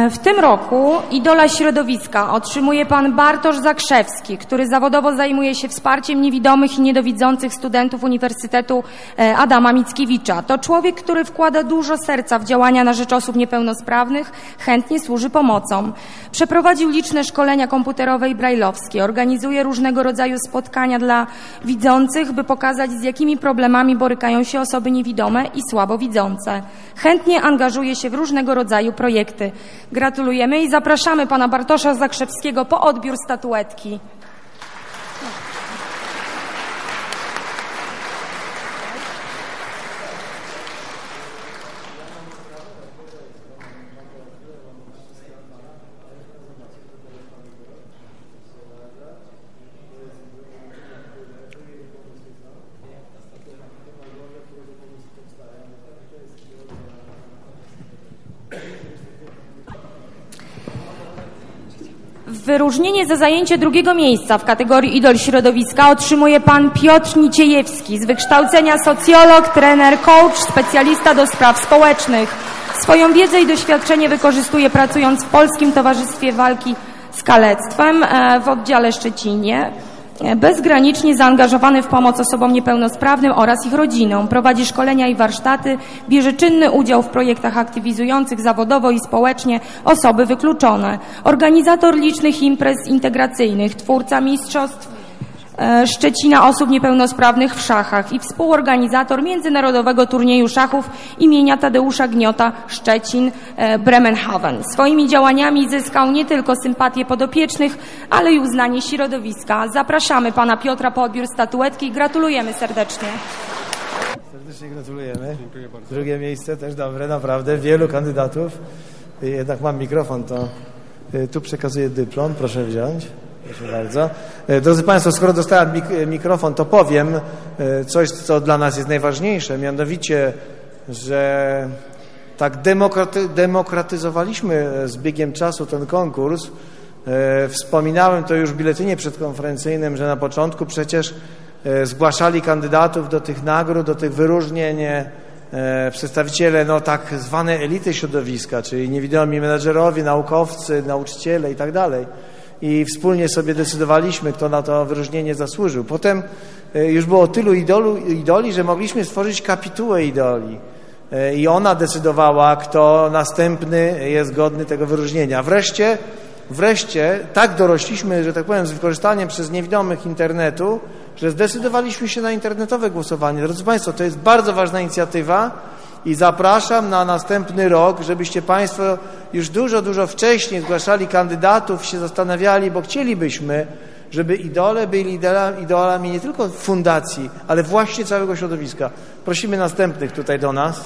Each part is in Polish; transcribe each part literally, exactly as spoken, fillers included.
W tym roku idola środowiska otrzymuje pan Bartosz Zakrzewski, który zawodowo zajmuje się wsparciem niewidomych i niedowidzących studentów Uniwersytetu Adama Mickiewicza. To człowiek, który wkłada dużo serca w działania na rzecz osób niepełnosprawnych, chętnie służy pomocą. Przeprowadził liczne szkolenia komputerowe i brajlowskie, organizuje różnego rodzaju spotkania dla widzących, by pokazać, z jakimi problemami borykają się osoby niewidome i słabowidzące. Chętnie angażuje się w różnego rodzaju projekty. Gratulujemy i zapraszamy pana Bartosza Zakrzewskiego po odbiór statuetki. Wyróżnienie za zajęcie drugiego miejsca w kategorii Idol Środowiska otrzymuje pan Piotr Niciejewski, z wykształcenia socjolog, trener, coach, specjalista do spraw społecznych. Swoją wiedzę i doświadczenie wykorzystuje, pracując w Polskim Towarzystwie Walki z Kalectwem w oddziale Szczecinie. Bezgranicznie zaangażowany w pomoc osobom niepełnosprawnym oraz ich rodzinom. Prowadzi szkolenia i warsztaty, bierze czynny udział w projektach aktywizujących zawodowo i społecznie osoby wykluczone. Organizator licznych imprez integracyjnych, twórca mistrzostw Szczecina osób niepełnosprawnych w szachach i współorganizator międzynarodowego turnieju szachów imienia Tadeusza Gniota Szczecin Bremenhaven. Swoimi działaniami zyskał nie tylko sympatię podopiecznych, ale i uznanie środowiska. Zapraszamy pana Piotra po odbiór statuetki i gratulujemy serdecznie. Serdecznie gratulujemy. Drugie miejsce też dobre, naprawdę. Wielu kandydatów. Jednak mam mikrofon, to tu przekazuję dyplom. Proszę wziąć. Proszę bardzo. Drodzy Państwo, skoro dostałem mik- mikrofon, to powiem coś, co dla nas jest najważniejsze, mianowicie, że tak demokraty- demokratyzowaliśmy z biegiem czasu ten konkurs. Wspominałem to już w biuletynie przedkonferencyjnym, że na początku przecież zgłaszali kandydatów do tych nagród, do tych wyróżnień przedstawiciele no, tak zwanej elity środowiska, czyli niewidomi menedżerowie, naukowcy, nauczyciele i tak dalej. I wspólnie sobie decydowaliśmy, kto na to wyróżnienie zasłużył. Potem już było tylu idolu, idoli, że mogliśmy stworzyć kapitułę idoli. I ona decydowała, kto następny jest godny tego wyróżnienia. Wreszcie, wreszcie tak dorośliśmy, że tak powiem, z wykorzystaniem przez niewidomych internetu, że zdecydowaliśmy się na internetowe głosowanie. Drodzy Państwo, to jest bardzo ważna inicjatywa. I zapraszam na następny rok, żebyście Państwo już dużo, dużo wcześniej zgłaszali kandydatów, się zastanawiali, bo chcielibyśmy, żeby idole byli idolami, idolami nie tylko fundacji, ale właśnie całego środowiska. Prosimy następnych tutaj do nas.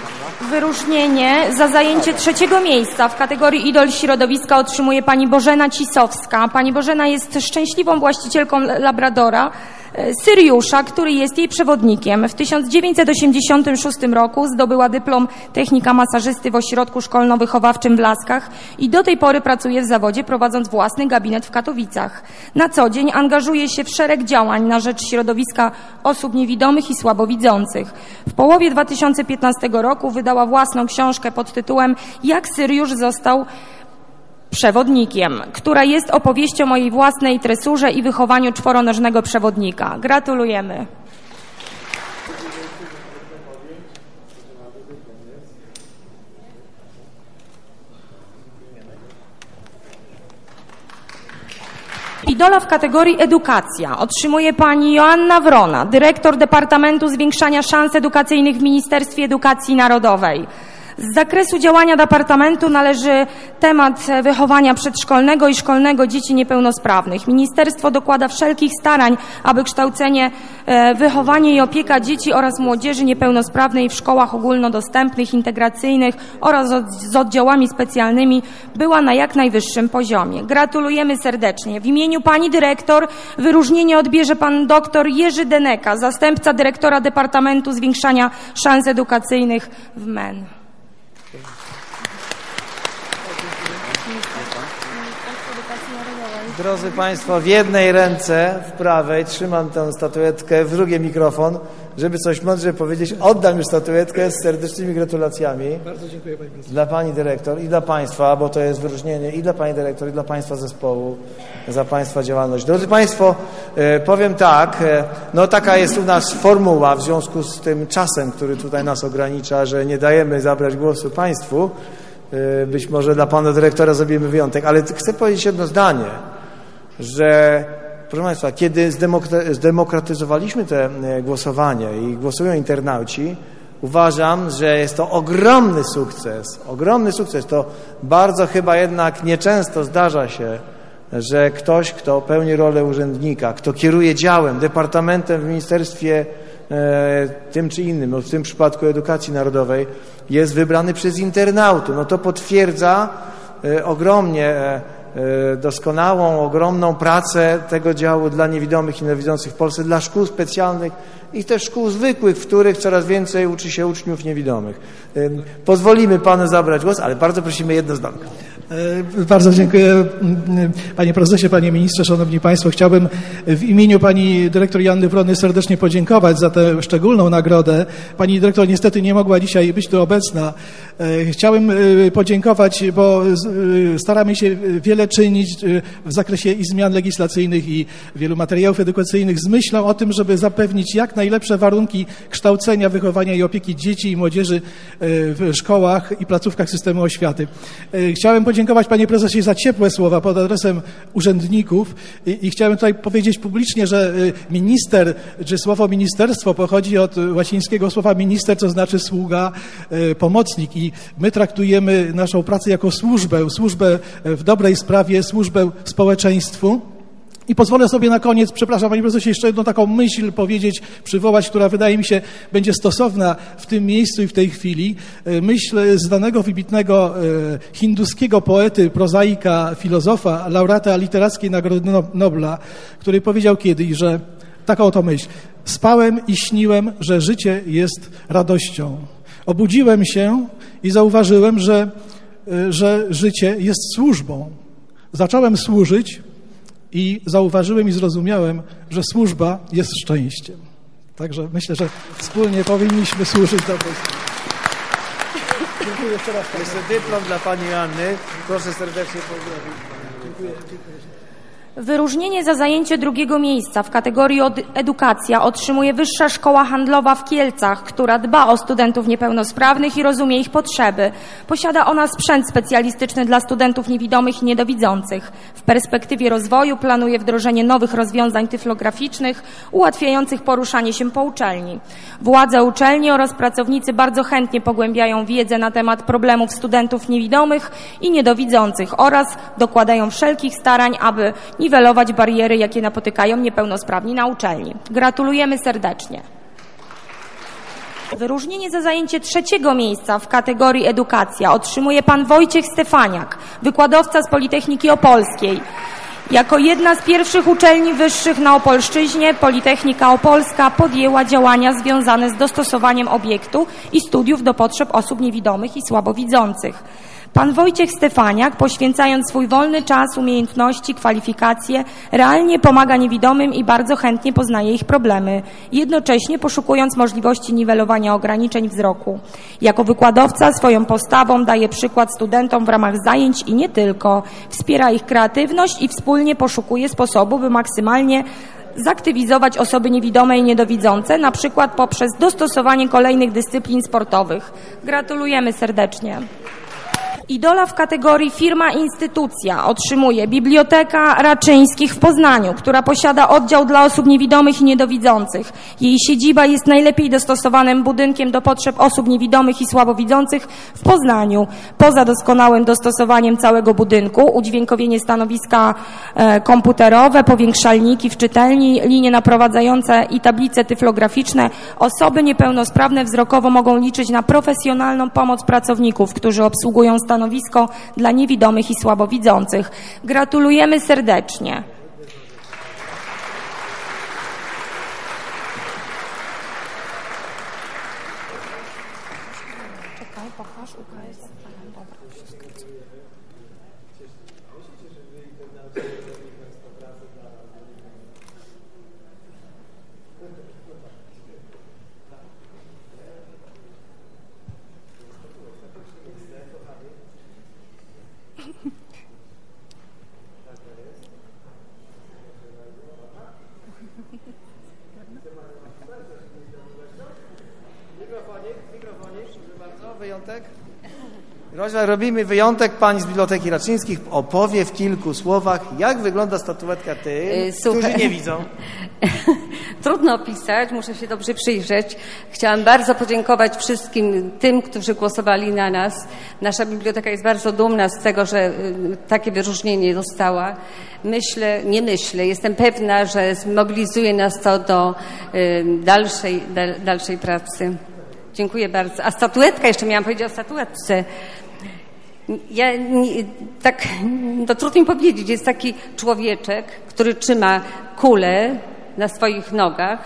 Wyróżnienie za zajęcie trzeciego miejsca w kategorii Idol Środowiska otrzymuje pani Bożena Cisowska. Pani Bożena jest szczęśliwą właścicielką Labradora, Syriusza, który jest jej przewodnikiem. W tysiąc dziewięćset osiemdziesiątym szóstym roku zdobyła dyplom technika masażysty w ośrodku szkolno-wychowawczym w Laskach i do tej pory pracuje w zawodzie, prowadząc własny gabinet w Katowicach. Na co dzień angażuje się w szereg działań na rzecz środowiska osób niewidomych i słabowidzących. W połowie dwa tysiące piętnastego roku wydała własną książkę pod tytułem Jak Syriusz został przewodnikiem, która jest opowieścią o mojej własnej tresurze i wychowaniu czworonożnego przewodnika. Gratulujemy. Idola w kategorii edukacja otrzymuje pani Joanna Wrona, dyrektor Departamentu Zwiększania Szans Edukacyjnych w Ministerstwie Edukacji Narodowej. Z zakresu działania Departamentu należy temat wychowania przedszkolnego i szkolnego dzieci niepełnosprawnych. Ministerstwo dokłada wszelkich starań, aby kształcenie, wychowanie i opieka dzieci oraz młodzieży niepełnosprawnej w szkołach ogólnodostępnych, integracyjnych oraz z oddziałami specjalnymi była na jak najwyższym poziomie. Gratulujemy serdecznie. W imieniu pani dyrektor wyróżnienie odbierze pan dr Jerzy Deneka, zastępca dyrektora Departamentu Zwiększania Szans Edukacyjnych w M E N. Drodzy Państwo, w jednej ręce, w prawej, trzymam tę statuetkę, w drugiej mikrofon. Żeby coś mądrze powiedzieć, oddam już statuetkę z serdecznymi gratulacjami. Bardzo dziękuję, Pani Profesor. Dla Pani Dyrektor i dla Państwa, bo to jest wyróżnienie i dla Pani Dyrektor, i dla Państwa zespołu za Państwa działalność. Drodzy Państwo, powiem tak, no taka jest u nas formuła w związku z tym czasem, który tutaj nas ogranicza, że nie dajemy zabrać głosu Państwu. Być może dla Pana Dyrektora zrobimy wyjątek, ale chcę powiedzieć jedno zdanie, że proszę Państwa, kiedy zdemokratyzowaliśmy te głosowanie i głosują internauci, uważam, że jest to ogromny sukces, ogromny sukces. To bardzo chyba jednak nieczęsto zdarza się, że ktoś, kto pełni rolę urzędnika, kto kieruje działem, departamentem w ministerstwie e, tym czy innym, w tym przypadku edukacji narodowej, jest wybrany przez internautów. No to potwierdza e, ogromnie e, doskonałą, ogromną pracę tego działu dla niewidomych i niedowidzących w Polsce, dla szkół specjalnych i też szkół zwykłych, w których coraz więcej uczy się uczniów niewidomych. Pozwolimy Panu zabrać głos, ale bardzo prosimy jedno zdanie. Bardzo dziękuję, Panie Prezesie, Panie Ministrze, Szanowni Państwo. Chciałbym w imieniu Pani Dyrektor Joanny Wronny serdecznie podziękować za tę szczególną nagrodę. Pani Dyrektor niestety nie mogła dzisiaj być tu obecna. Chciałem podziękować, bo staramy się wiele czynić w zakresie i zmian legislacyjnych i wielu materiałów edukacyjnych z myślą o tym, żeby zapewnić jak najlepsze warunki kształcenia, wychowania i opieki dzieci i młodzieży w szkołach i placówkach systemu oświaty. Chciałem podziękować Panie Prezesie za ciepłe słowa pod adresem urzędników i, i chciałem tutaj powiedzieć publicznie, że minister, czy słowo ministerstwo pochodzi od łacińskiego słowa minister, co znaczy sługa, pomocnik i my traktujemy naszą pracę jako służbę, służbę w dobrej sprawie, służbę społeczeństwu. I pozwolę sobie na koniec, przepraszam Panie Prezesie, jeszcze jedną taką myśl powiedzieć, przywołać, która wydaje mi się będzie stosowna w tym miejscu i w tej chwili. Myśl znanego, wybitnego hinduskiego poety, prozaika, filozofa, laureata literackiej Nagrody Nobla, który powiedział kiedyś, że taką oto myśl: spałem i śniłem, że życie jest radością. Obudziłem się i zauważyłem, że, że życie jest służbą. Zacząłem służyć i zauważyłem i zrozumiałem, że służba jest szczęściem. Także myślę, że wspólnie powinniśmy służyć dobrej sprawie. Dziękuję jeszcze raz. Jeszcze dyplom dla Pani Joanny. Proszę serdecznie pozdrowić. Dziękuję. Dziękuję. Wyróżnienie za zajęcie drugiego miejsca w kategorii edukacja otrzymuje Wyższa Szkoła Handlowa w Kielcach, która dba o studentów niepełnosprawnych i rozumie ich potrzeby. Posiada ona sprzęt specjalistyczny dla studentów niewidomych i niedowidzących. W perspektywie rozwoju planuje wdrożenie nowych rozwiązań tyflograficznych ułatwiających poruszanie się po uczelni. Władze uczelni oraz pracownicy bardzo chętnie pogłębiają wiedzę na temat problemów studentów niewidomych i niedowidzących oraz dokładają wszelkich starań, aby niwelować bariery, jakie napotykają niepełnosprawni na uczelni. Gratulujemy serdecznie. Wyróżnienie za zajęcie trzeciego miejsca w kategorii edukacja otrzymuje pan Wojciech Stefaniak, wykładowca z Politechniki Opolskiej. Jako jedna z pierwszych uczelni wyższych na Opolszczyźnie, Politechnika Opolska podjęła działania związane z dostosowaniem obiektu i studiów do potrzeb osób niewidomych i słabowidzących. Pan Wojciech Stefaniak, poświęcając swój wolny czas, umiejętności, kwalifikacje, realnie pomaga niewidomym i bardzo chętnie poznaje ich problemy, jednocześnie poszukując możliwości niwelowania ograniczeń wzroku. Jako wykładowca swoją postawą daje przykład studentom w ramach zajęć i nie tylko. Wspiera ich kreatywność i wspólnie poszukuje sposobu, by maksymalnie zaktywizować osoby niewidome i niedowidzące, na przykład poprzez dostosowanie kolejnych dyscyplin sportowych. Gratulujemy serdecznie. Idola w kategorii firma instytucja otrzymuje Biblioteka Raczyńskich w Poznaniu, która posiada oddział dla osób niewidomych i niedowidzących. Jej siedziba jest najlepiej dostosowanym budynkiem do potrzeb osób niewidomych i słabowidzących w Poznaniu. Poza doskonałym dostosowaniem całego budynku, udźwiękowienie stanowiska e, komputerowe, powiększalniki w czytelni, linie naprowadzające i tablice tyflograficzne, osoby niepełnosprawne wzrokowo mogą liczyć na profesjonalną pomoc pracowników, którzy obsługują stanowisko stanowisko dla niewidomych i słabowidzących. Gratulujemy serdecznie. Czekaj, pokaż, U K S. Mikrofonik, mikrofonik, proszę bardzo, wyjątek. Roźla, robimy wyjątek. Pani z Biblioteki Raczyńskich opowie w kilku słowach, jak wygląda statuetka tym, Słuchaj. którzy nie widzą. Trudno opisać, muszę się dobrze przyjrzeć. Chciałam bardzo podziękować wszystkim tym, którzy głosowali na nas. Nasza biblioteka jest bardzo dumna z tego, że y, takie wyróżnienie dostała. Myślę, nie myślę, jestem pewna, że zmobilizuje nas to do y, dalszej, dal, dalszej pracy. Dziękuję bardzo. A statuetka, jeszcze miałam powiedzieć o statuetce. Ja nie, tak, to trudno mi powiedzieć, jest taki człowieczek, który trzyma kulę na swoich nogach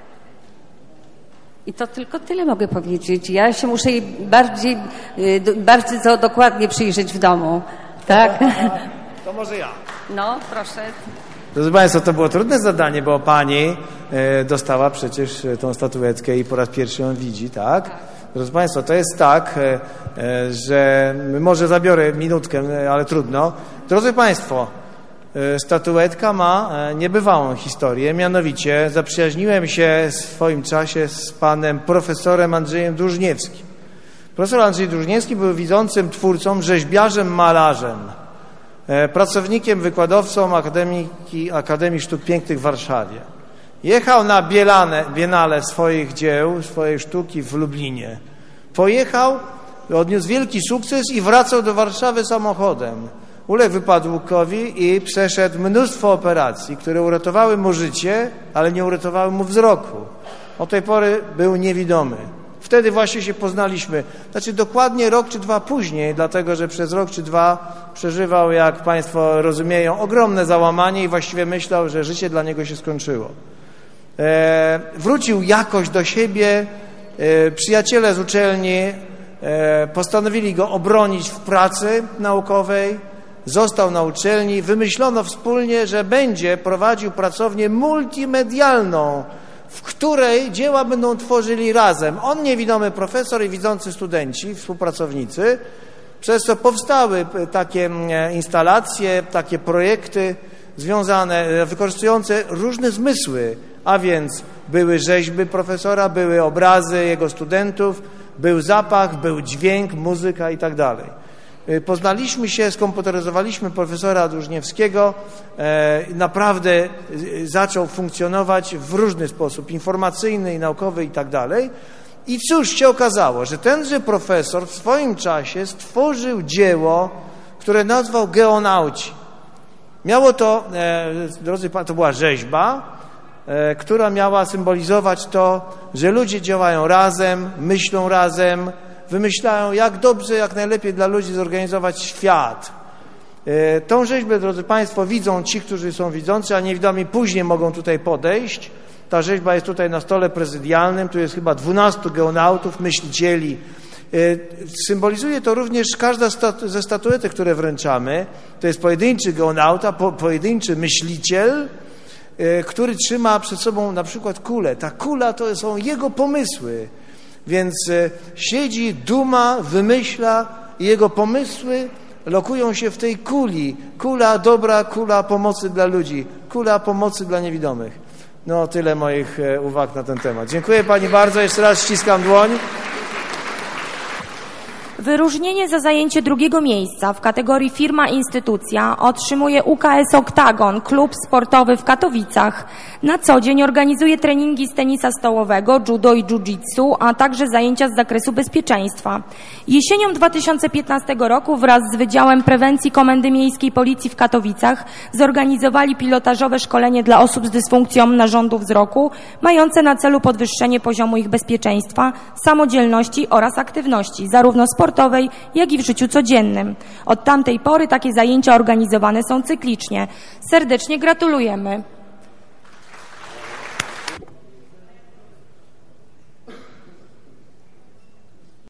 i to tylko tyle mogę powiedzieć. Ja się muszę jej bardziej, bardzo dokładnie przyjrzeć w domu. Tak? To może ja. No, proszę. Drodzy Państwo, to było trudne zadanie, bo Pani e, dostała przecież tą statuetkę i po raz pierwszy ją widzi, tak? Drodzy Państwo, to jest tak, e, e, że może zabiorę minutkę, ale trudno. Drodzy Państwo, e, statuetka ma e, niebywałą historię, mianowicie zaprzyjaźniłem się w swoim czasie z panem profesorem Andrzejem Dłużniewskim. Profesor Andrzej Dłużniewski był widzącym twórcą, rzeźbiarzem, malarzem. Pracownikiem, wykładowcą Akademii, Akademii Sztuk Pięknych w Warszawie. Jechał na Bielane, Biennale swoich dzieł, swojej sztuki w Lublinie. Pojechał, odniósł wielki sukces i wracał do Warszawy samochodem. Uległ wypadłokowi i przeszedł mnóstwo operacji, które uratowały mu życie, ale nie uratowały mu wzroku. Od tej pory był niewidomy. Wtedy właśnie się poznaliśmy. Znaczy dokładnie rok czy dwa później, dlatego że przez rok czy dwa przeżywał, jak Państwo rozumieją, ogromne załamanie i właściwie myślał, że życie dla niego się skończyło. E, wrócił jakoś do siebie. E, przyjaciele z uczelni e, postanowili go obronić w pracy naukowej. Został na uczelni. Wymyślono wspólnie, że będzie prowadził pracownię multimedialną, w której dzieła będą tworzyli razem. On, niewidomy profesor i widzący studenci, współpracownicy, przez co powstały takie instalacje, takie projekty związane, wykorzystujące różne zmysły, a więc były rzeźby profesora, były obrazy jego studentów, był zapach, był dźwięk, muzyka i tak dalej. Poznaliśmy się, skomputeryzowaliśmy profesora Dłużniewskiego, naprawdę zaczął funkcjonować w różny sposób, informacyjny i naukowy i tak dalej. I cóż się okazało, że tenże profesor w swoim czasie stworzył dzieło, które nazwał Geonauci. Miało to, drodzy Państwo, to była rzeźba, która miała symbolizować to, że ludzie działają razem, myślą razem, wymyślają, jak dobrze, jak najlepiej dla ludzi zorganizować świat. Tą rzeźbę, drodzy Państwo, widzą ci, którzy są widzący, a niewidomi później mogą tutaj podejść. Ta rzeźba jest tutaj na stole prezydialnym, tu jest chyba dwunastu geonautów, myślicieli. Symbolizuje to również każda statu- ze statuetek, które wręczamy. To jest pojedynczy geonauta, po, pojedynczy myśliciel, który trzyma przed sobą na przykład kulę. Ta kula to są jego pomysły. Więc siedzi, duma, wymyśla i jego pomysły lokują się w tej kuli. Kula dobra, kula pomocy dla ludzi, kula pomocy dla niewidomych. No tyle moich uwag na ten temat. Dziękuję Pani bardzo, jeszcze raz ściskam dłoń. Wyróżnienie za zajęcie drugiego miejsca w kategorii firma instytucja otrzymuje U K S Oktagon, klub sportowy w Katowicach. Na co dzień organizuje treningi z tenisa stołowego, judo i jiu-jitsu, a także zajęcia z zakresu bezpieczeństwa. Jesienią dwa tysiące piętnastego roku wraz z Wydziałem Prewencji Komendy Miejskiej Policji w Katowicach zorganizowali pilotażowe szkolenie dla osób z dysfunkcją narządu wzroku, mające na celu podwyższenie poziomu ich bezpieczeństwa, samodzielności oraz aktywności, zarówno sportowej, jak i w życiu codziennym. Od tamtej pory takie zajęcia organizowane są cyklicznie. Serdecznie gratulujemy.